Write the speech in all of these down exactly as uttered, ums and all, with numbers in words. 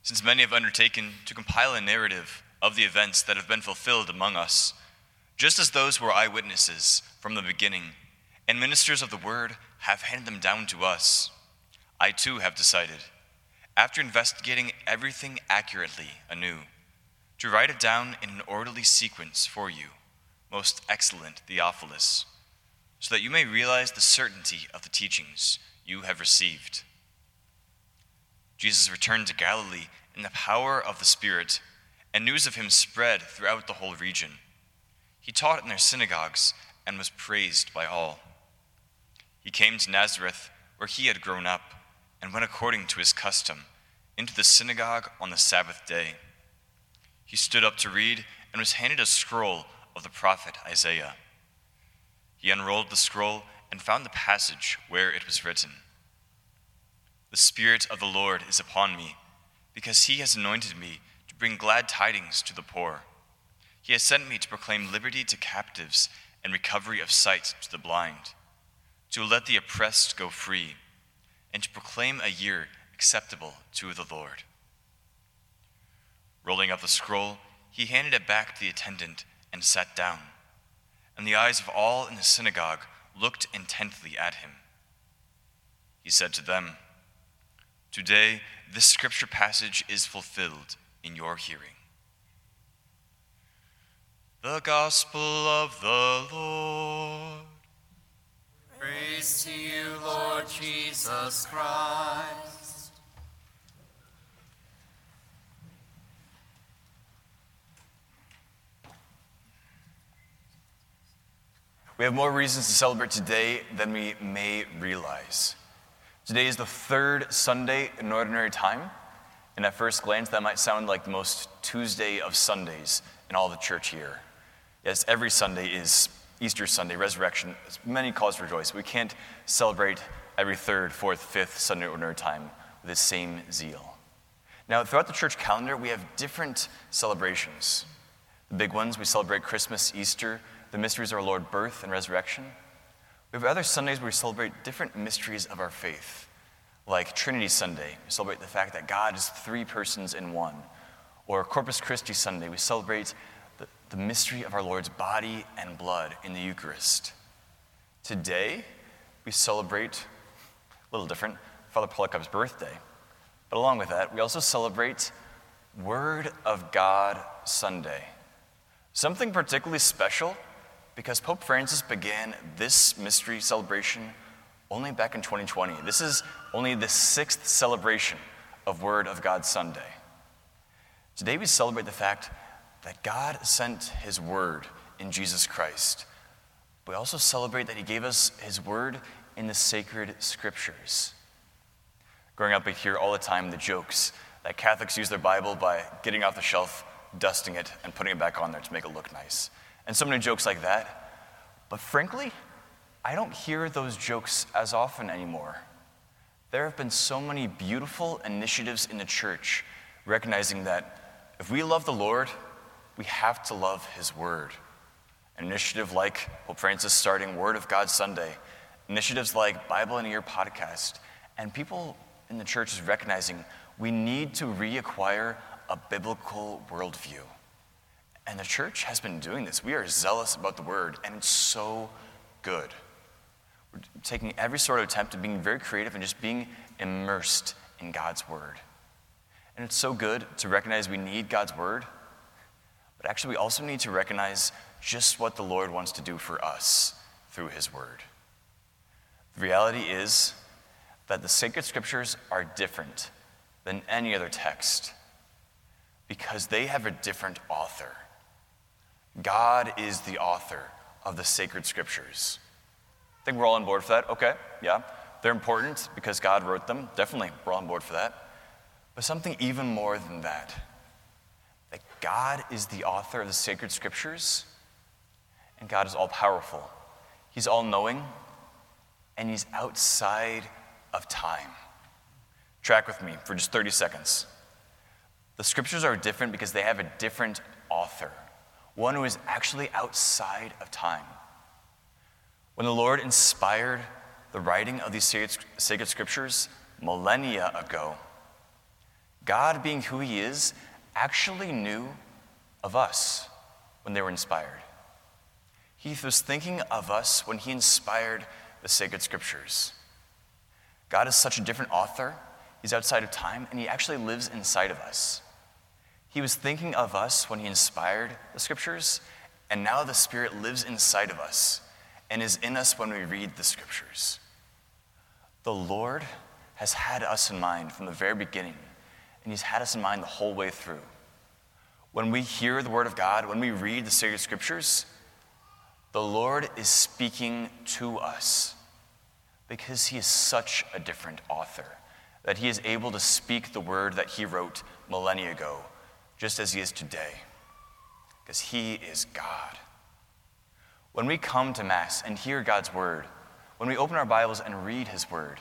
since many have undertaken to compile a narrative of the events that have been fulfilled among us, just as those who were eyewitnesses from the beginning and ministers of the word have handed them down to us, I too have decided, after investigating everything accurately anew, to write it down in an orderly sequence for you, most excellent Theophilus, so that you may realize the certainty of the teachings you have received. Jesus returned to Galilee in the power of the Spirit, and news of him spread throughout the whole region. He taught in their synagogues and was praised by all. He came to Nazareth, where he had grown up, and went according to his custom into the synagogue on the Sabbath day. He stood up to read and was handed a scroll of the prophet Isaiah. He unrolled the scroll and found the passage where it was written, "The Spirit of the Lord is upon me, because he has anointed me to bring glad tidings to the poor. He has sent me to proclaim liberty to captives and recovery of sight to the blind, to let the oppressed go free, and to proclaim a year acceptable to the Lord." Rolling up the scroll, he handed it back to the attendant and sat down, and the eyes of all in the synagogue looked intently at him. He said to them, "Today, this scripture passage is fulfilled in your hearing." The Gospel of the Lord. Praise to you, Lord Jesus Christ. We have more reasons to celebrate today than we may realize. Today is the third Sunday in Ordinary Time, and at first glance that might sound like the most Tuesday of Sundays in all the church year. Yes, every Sunday is Easter Sunday, Resurrection. As many cause to rejoice. We can't celebrate every third, fourth, fifth Sunday in Ordinary Time with the same zeal. Now, throughout the church calendar, we have different celebrations. The big ones, we celebrate Christmas, Easter, the mysteries of our Lord's birth and resurrection. We have other Sundays where we celebrate different mysteries of our faith, like Trinity Sunday. We celebrate the fact that God is three persons in one. Or Corpus Christi Sunday, we celebrate the, the mystery of our Lord's body and blood in the Eucharist. Today, we celebrate, a little different, Father Polycarp's birthday. But along with that, we also celebrate Word of God Sunday. Something particularly special, because Pope Francis began this mystery celebration only back in twenty twenty. This is only the sixth celebration of Word of God Sunday. Today we celebrate the fact that God sent his Word in Jesus Christ. We also celebrate that he gave us his Word in the sacred Scriptures. Growing up, we hear all the time the jokes that Catholics use their Bible by getting off the shelf, dusting it, and putting it back on there to make it look nice. And so many jokes like that. But frankly, I don't hear those jokes as often anymore. There have been so many beautiful initiatives in the church recognizing that if we love the Lord, we have to love his Word. An initiative like Pope Francis starting Word of God Sunday, initiatives like Bible in a Year podcast, and people in the church is recognizing we need to reacquire a biblical worldview. And the church has been doing this. We are zealous about the Word, and it's so good. We're taking every sort of attempt at being very creative and just being immersed in God's Word. And it's so good to recognize we need God's Word, but actually we also need to recognize just what the Lord wants to do for us through his Word. The reality is that the sacred Scriptures are different than any other text because they have a different author. God is the author of the sacred Scriptures. I think we're all on board for that. Okay, yeah. They're important because God wrote them. Definitely, we're all on board for that. But something even more than that, that God is the author of the sacred Scriptures, and God is all-powerful. He's all-knowing, and he's outside of time. Track with me for just thirty seconds. The Scriptures are different because they have a different author, one who is actually outside of time. When the Lord inspired the writing of these sacred Scriptures millennia ago, God, being who he is, actually knew of us when they were inspired. He was thinking of us when he inspired the sacred scriptures. God is such a different author. He's outside of time, and he actually lives inside of us. He was thinking of us when he inspired the scriptures, and now the Spirit lives inside of us and is in us when we read the scriptures. The Lord has had us in mind from the very beginning, and he's had us in mind the whole way through. When we hear the word of God, when we read the sacred scriptures, the Lord is speaking to us because he is such a different author that he is able to speak the word that he wrote millennia ago, just as he is today, because he is God. When we come to Mass and hear God's word, when we open our Bibles and read his word,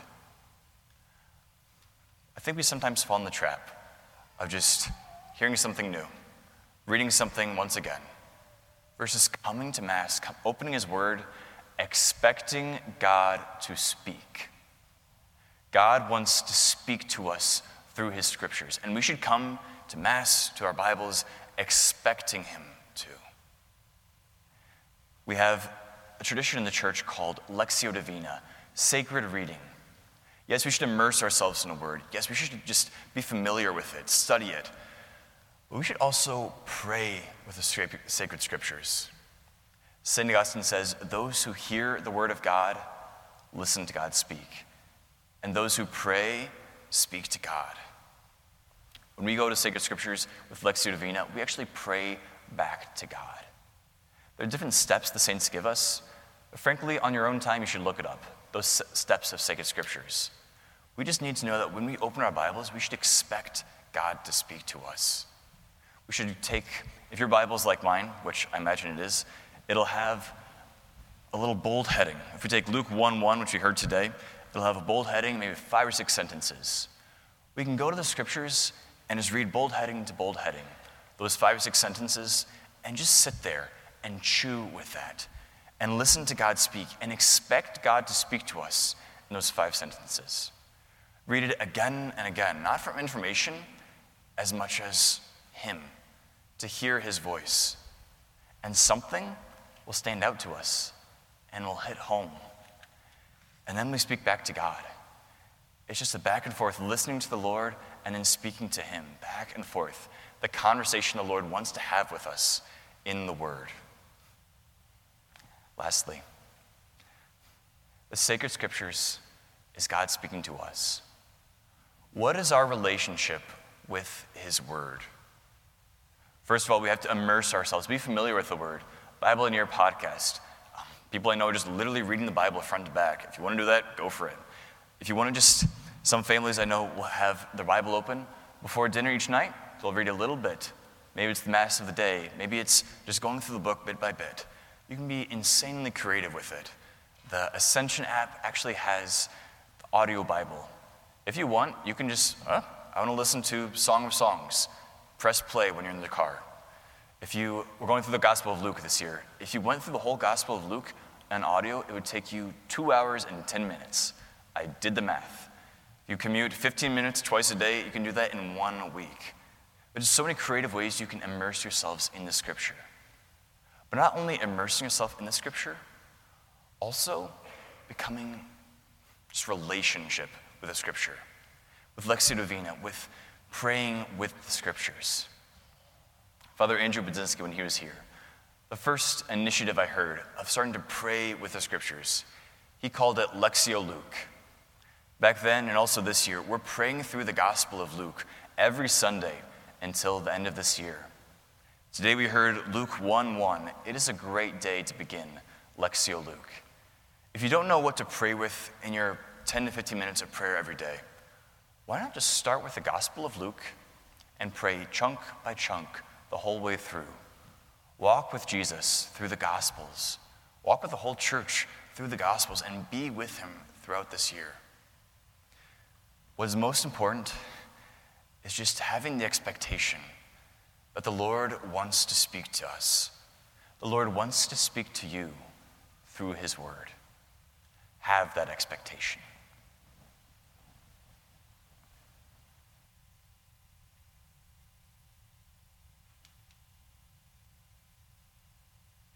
I think we sometimes fall in the trap of just hearing something new, reading something once again, versus coming to Mass, opening his word, expecting God to speak. God wants to speak to us through his scriptures, and we should come to Mass, to our Bibles, expecting him to. We have a tradition in the church called Lectio Divina, sacred reading. Yes, we should immerse ourselves in a word. Yes, we should just be familiar with it, study it. But we should also pray with the sacred scriptures. Saint Augustine says, those who hear the word of God listen to God speak, and those who pray speak to God. When we go to sacred scriptures with Lectio Divina, we actually pray back to God. There are different steps the saints give us, but frankly, on your own time, you should look it up, those steps of sacred scriptures. We just need to know that when we open our Bibles, we should expect God to speak to us. We should take, if your Bible is like mine, which I imagine it is, it'll have a little bold heading. If we take Luke one one, which we heard today, it'll have a bold heading, maybe five or six sentences. We can go to the scriptures and just read bold heading to bold heading, those five or six sentences, and just sit there and chew with that and listen to God speak and expect God to speak to us in those five sentences. Read it again and again, not from information as much as him, to hear his voice. And something will stand out to us and will hit home. And then we speak back to God. It's just a back and forth, listening to the Lord and then speaking to him, back and forth. The conversation the Lord wants to have with us in the Word. Lastly, the sacred scriptures is God speaking to us. What is our relationship with his Word? First of all, we have to immerse ourselves, be familiar with the Word. Bible in Your podcast. People I know are just literally reading the Bible front to back. If you want to do that, go for it. If you want to just, some families I know will have their Bible open before dinner each night. They'll read a little bit. Maybe it's the Mass of the day. Maybe it's just going through the book bit by bit. You can be insanely creative with it. The Ascension app actually has the audio Bible. If you want, you can just, huh? I want to listen to Song of Songs. Press play when you're in the car. If you, we're going through the Gospel of Luke this year. If you went through the whole Gospel of Luke on audio, it would take you two hours and ten minutes. I did the math. If you commute fifteen minutes twice a day, you can do that in one week. There's so many creative ways you can immerse yourselves in the Scripture. But not only immersing yourself in the Scripture, also becoming just relationship with the Scripture, with Lectio Divina, with praying with the Scriptures. Father Andrew Budzinski, when he was here, the first initiative I heard of starting to pray with the Scriptures, he called it Lectio Luke. Back then, and also this year, we're praying through the Gospel of Luke every Sunday until the end of this year. Today we heard Luke one one. It is a great day to begin Lectio Luke. If you don't know what to pray with in your ten to fifteen minutes of prayer every day, why not just start with the Gospel of Luke and pray chunk by chunk the whole way through? Walk with Jesus through the Gospels. Walk with the whole church through the Gospels and be with him throughout this year. What is most important is just having the expectation that the Lord wants to speak to us. The Lord wants to speak to you through his word. Have that expectation.